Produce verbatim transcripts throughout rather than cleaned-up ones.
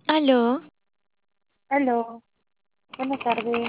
Aló, Aló, buenas tardes.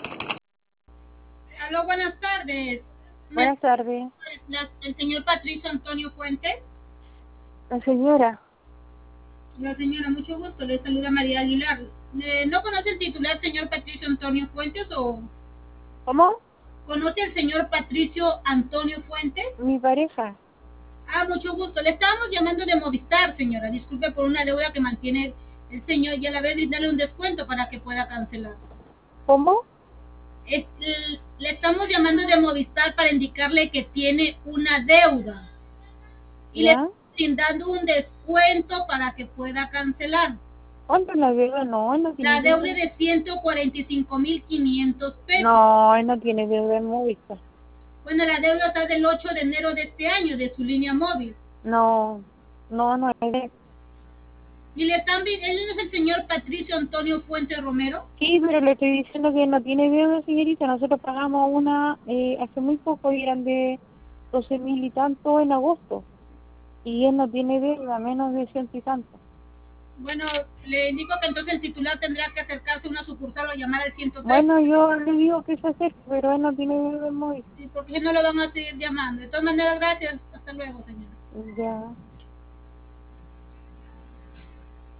Aló, buenas tardes. ¿Me Buenas tardes. la- el señor Patricio Antonio Fuentes? La señora, La señora, mucho gusto. Le saluda María Aguilar. Eh, ¿No conoce el titular señor Patricio Antonio Fuentes o ¿cómo? conoce al señor Patricio Antonio Fuentes? Mi pareja. Ah, mucho gusto. Le estábamos llamando de Movistar, señora. Disculpe por una deuda que mantiene el señor y a la vez darle un descuento para que pueda cancelar. ¿Cómo? Es- le estamos llamando de Movistar para indicarle que tiene una deuda y le ¿Ya? estamos brindando un descuento para que pueda cancelar. ¿Cuánto es la deuda? No, él no tiene La deuda deuda. es de ciento cuarenta y cinco mil quinientos pesos. No, él no tiene deuda en Movistar. Bueno, la deuda está del ocho de enero de este año de su línea móvil. No, no, no es de... Y le están él no es el señor Patricio Antonio Fuente Romero. Sí, pero le estoy diciendo que él no tiene deuda, señorita. Nosotros pagamos una eh, hace muy poco y eran de doce mil y tanto en agosto. Y él no tiene deuda, menos de ciento y tanto. Bueno, le indico que entonces el titular tendrá que acercarse a una sucursal o llamar al ciento tres. Bueno, yo le digo que se acerque, pero él no tiene deuda en Movistar. Sí, porque si no lo van a seguir llamando. De todas maneras, gracias. Hasta luego, señora. Ya.